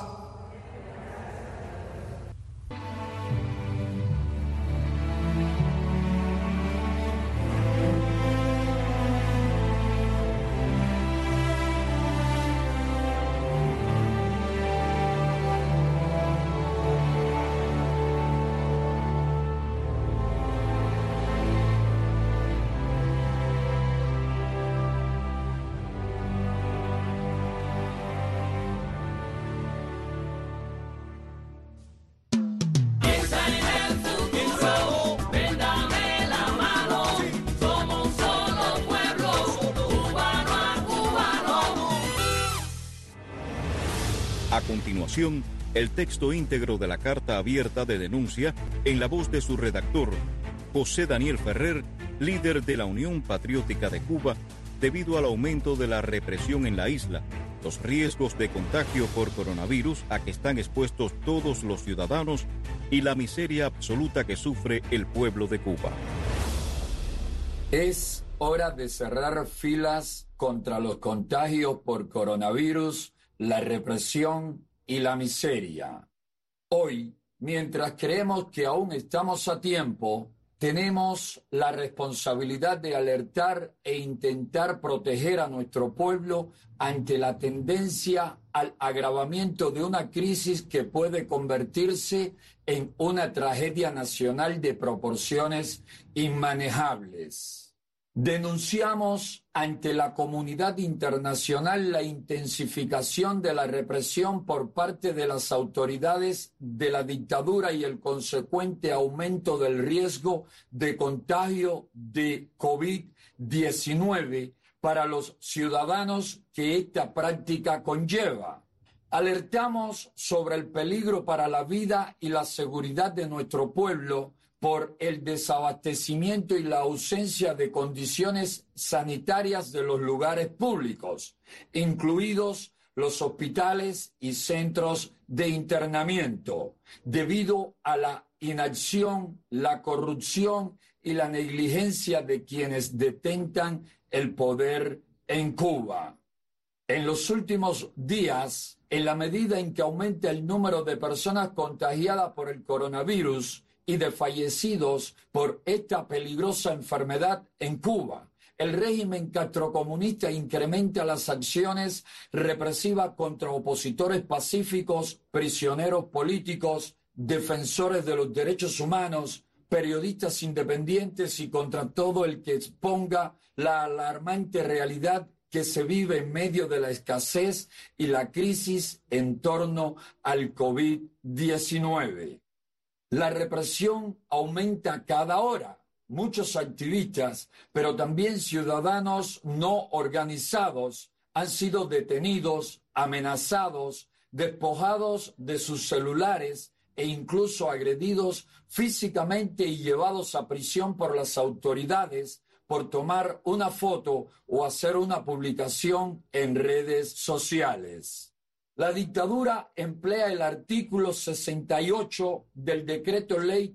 A continuación, el texto íntegro de la carta abierta de denuncia en la voz de su redactor, José Daniel Ferrer, líder de la Unión Patriótica de Cuba, debido al aumento de la represión en la isla, los riesgos de contagio por coronavirus a que están expuestos todos los ciudadanos y la miseria absoluta que sufre el pueblo de Cuba. Es hora de cerrar filas contra los contagios por coronavirus, la represión y la miseria. Hoy, mientras creemos que aún estamos a tiempo, tenemos la responsabilidad de alertar e intentar proteger a nuestro pueblo ante la tendencia al agravamiento de una crisis que puede convertirse en una tragedia nacional de proporciones inmanejables. Denunciamos ante la comunidad internacional la intensificación de la represión por parte de las autoridades de la dictadura y el consecuente aumento del riesgo de contagio de COVID-19 para los ciudadanos que esta práctica conlleva. Alertamos sobre el peligro para la vida y la seguridad de nuestro pueblo por el desabastecimiento y la ausencia de condiciones sanitarias de los lugares públicos, incluidos los hospitales y centros de internamiento, debido a la inacción, la corrupción y la negligencia de quienes detentan el poder en Cuba. En los últimos días, en la medida en que aumenta el número de personas contagiadas por el coronavirus y de fallecidos por esta peligrosa enfermedad en Cuba, el régimen castrocomunista incrementa las acciones represivas contra opositores pacíficos, prisioneros políticos, defensores de los derechos humanos, periodistas independientes y contra todo el que exponga la alarmante realidad que se vive en medio de la escasez y la crisis en torno al COVID-19. La represión aumenta cada hora. Muchos activistas, pero también ciudadanos no organizados, han sido detenidos, amenazados, despojados de sus celulares e incluso agredidos físicamente y llevados a prisión por las autoridades por tomar una foto o hacer una publicación en redes sociales. La dictadura emplea el artículo 68 del Decreto Ley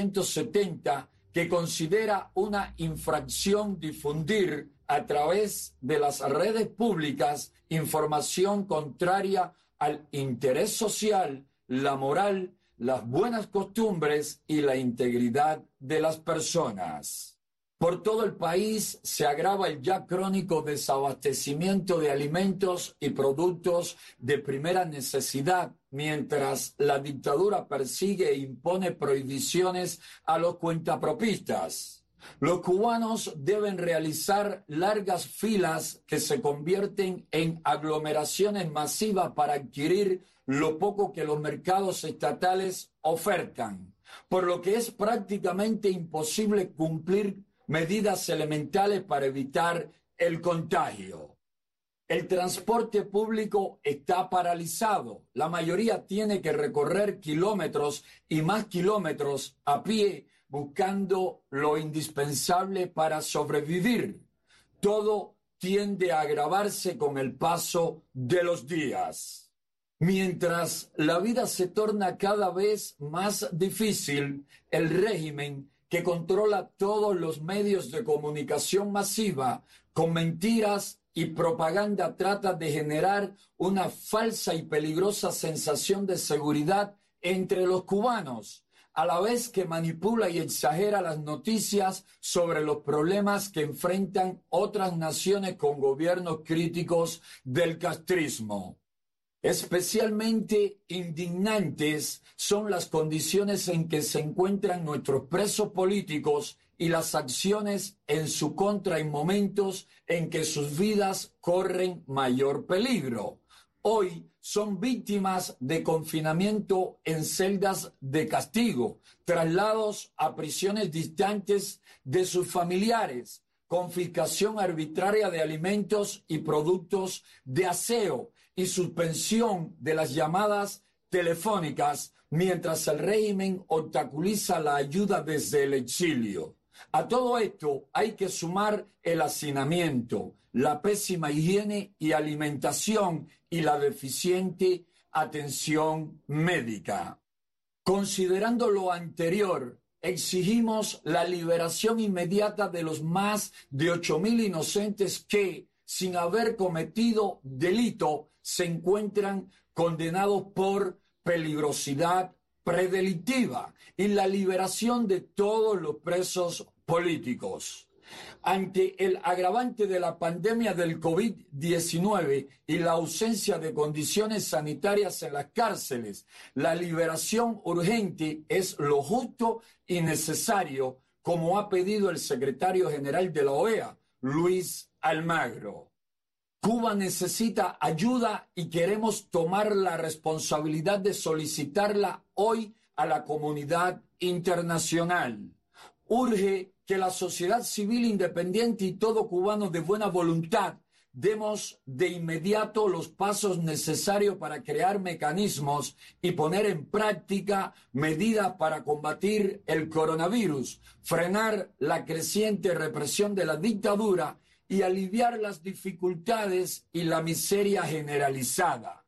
370, que considera una infracción difundir a través de las redes públicas información contraria al interés social, la moral, las buenas costumbres y la integridad de las personas. Por todo el país se agrava el ya crónico desabastecimiento de alimentos y productos de primera necesidad, mientras la dictadura persigue e impone prohibiciones a los cuentapropistas. Los cubanos deben realizar largas filas que se convierten en aglomeraciones masivas para adquirir lo poco que los mercados estatales ofertan, por lo que es prácticamente imposible cumplir medidas elementales para evitar el contagio. El transporte público está paralizado. La mayoría tiene que recorrer kilómetros y más kilómetros a pie buscando lo indispensable para sobrevivir. Todo tiende a agravarse con el paso de los días. Mientras la vida se torna cada vez más difícil, el régimen que controla todos los medios de comunicación masiva, con mentiras y propaganda trata de generar una falsa y peligrosa sensación de seguridad entre los cubanos, a la vez que manipula y exagera las noticias sobre los problemas que enfrentan otras naciones con gobiernos críticos del castrismo. Especialmente indignantes son las condiciones en que se encuentran nuestros presos políticos y las acciones en su contra en momentos en que sus vidas corren mayor peligro. Hoy son víctimas de confinamiento en celdas de castigo, traslados a prisiones distantes de sus familiares, confiscación arbitraria de alimentos y productos de aseo y suspensión de las llamadas telefónicas mientras el régimen obstaculiza la ayuda desde el exilio. A todo esto hay que sumar el hacinamiento, la pésima higiene y alimentación y la deficiente atención médica. Considerando lo anterior, exigimos la liberación inmediata de los más de 8,000 inocentes que, sin haber cometido delito, se encuentran condenados por peligrosidad predelictiva y la liberación de todos los presos políticos. Ante el agravante de la pandemia del COVID-19 y la ausencia de condiciones sanitarias en las cárceles, la liberación urgente es lo justo y necesario, como ha pedido el secretario general de la OEA, Luis Almagro. Cuba necesita ayuda y queremos tomar la responsabilidad de solicitarla hoy a la comunidad internacional. Urge que la sociedad civil independiente y todo cubano de buena voluntad demos de inmediato los pasos necesarios para crear mecanismos y poner en práctica medidas para combatir el coronavirus, frenar la creciente represión de la dictadura y aliviar las dificultades y la miseria generalizada.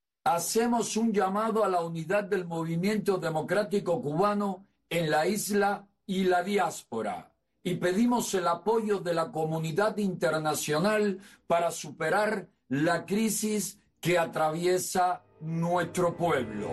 Hacemos un llamado a la unidad del movimiento democrático cubano en la isla y la diáspora y pedimos el apoyo de la comunidad internacional para superar la crisis que atraviesa nuestro pueblo.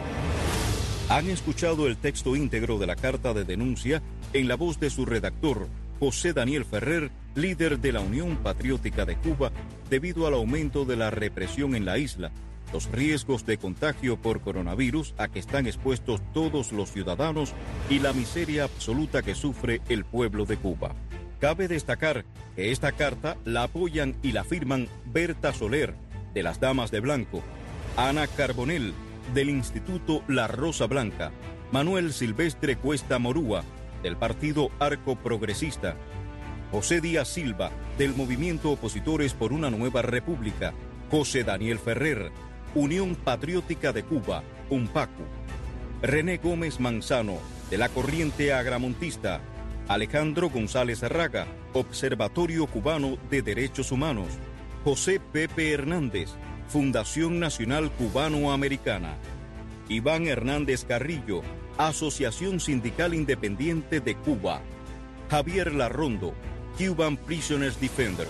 Han escuchado el texto íntegro de la carta de denuncia en la voz de su redactor, José Daniel Ferrer, líder de la Unión Patriótica de Cuba, debido al aumento de la represión en la isla, los riesgos de contagio por coronavirus a que están expuestos todos los ciudadanos y la miseria absoluta que sufre el pueblo de Cuba. Cabe destacar que esta carta la apoyan y la firman Berta Soler, de las Damas de Blanco, Ana Carbonell, del Instituto La Rosa Blanca, Manuel Silvestre Cuesta Morúa, del Partido Arco Progresista, José Díaz Silva, del Movimiento Opositores por una Nueva República, José Daniel Ferrer, Unión Patriótica de Cuba, UNPACU, René Gómez Manzano, de la Corriente Agramontista, Alejandro González Arraga, Observatorio Cubano de Derechos Humanos, José Pepe Hernández, Fundación Nacional Cubano-Americana, Iván Hernández Carrillo, Asociación Sindical Independiente de Cuba, Javier Larrondo, Cuban Prisoners Defender,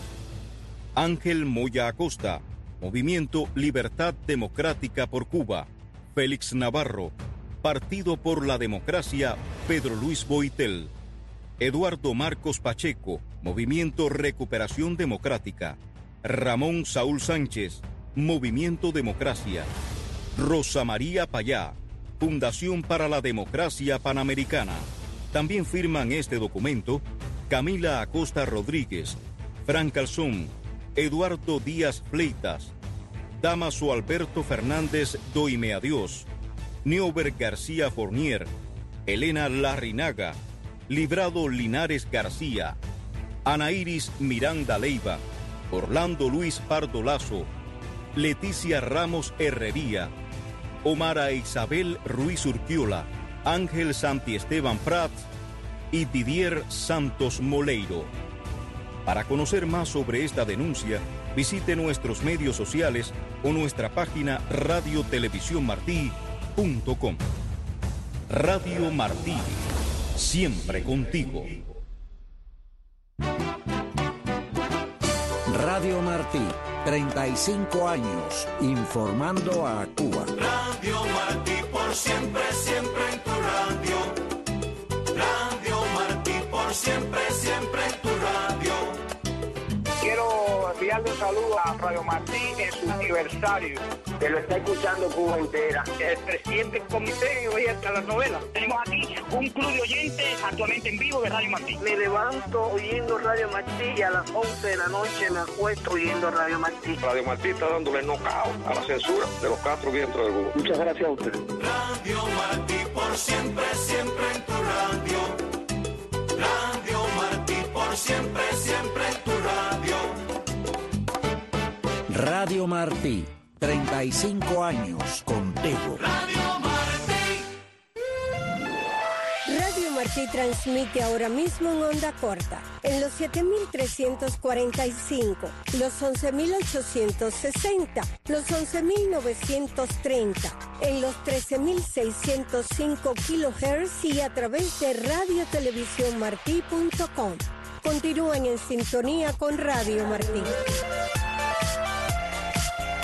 Ángel Moya Acosta, Movimiento Libertad Democrática por Cuba, Félix Navarro, Partido por la Democracia, Pedro Luis Boitel, Eduardo Marcos Pacheco, Movimiento Recuperación Democrática, Ramón Saúl Sánchez, Movimiento Democracia, Rosa María Payá, Fundación para la Democracia Panamericana. También firman este documento Camila Acosta Rodríguez, Fran Calzón, Eduardo Díaz Fleitas, Damaso Alberto Fernández Doime Adiós, Neuber García Fournier, Elena Larrinaga, Librado Linares García, Ana Iris Miranda Leiva, Orlando Luis Pardo Lazo, Leticia Ramos Herrería, Omara Isabel Ruiz Urquiola, Ángel Santiesteban Prat y Didier Santos Moleiro. Para conocer más sobre esta denuncia, visite nuestros medios sociales o nuestra página radiotelevisiónmartí.com. Radio Martí, siempre contigo. Radio Martí, 35 años, informando a Cuba. Radio Martí, por siempre, siempre en tu radio. Radio Martí, por siempre, siempre en tu radio. Quiero enviarle un saludo a Radio Martí en su aniversario. Que lo está escuchando Cuba entera. El presidente del comité oye hasta las novelas. Tenemos aquí un club de oyentes actualmente en vivo de Radio Martí. Me levanto oyendo Radio Martí y a las 11 de la noche me acuesto oyendo Radio Martí. Radio Martí está dándole knockout a la censura de los 4 vientos del Cuba. Muchas gracias a usted. Radio Martí, por siempre, siempre en tu radio. Radio Martí, por siempre, siempre en tu radio. Radio Martí, 35 años contigo. Radio Martí. Radio Martí transmite ahora mismo en onda corta, en los 7.345, los 11.860, los 11.930, en los 13.605 kHz y a través de radiotelevisiónmartí.com. Continúen en sintonía con Radio Martí.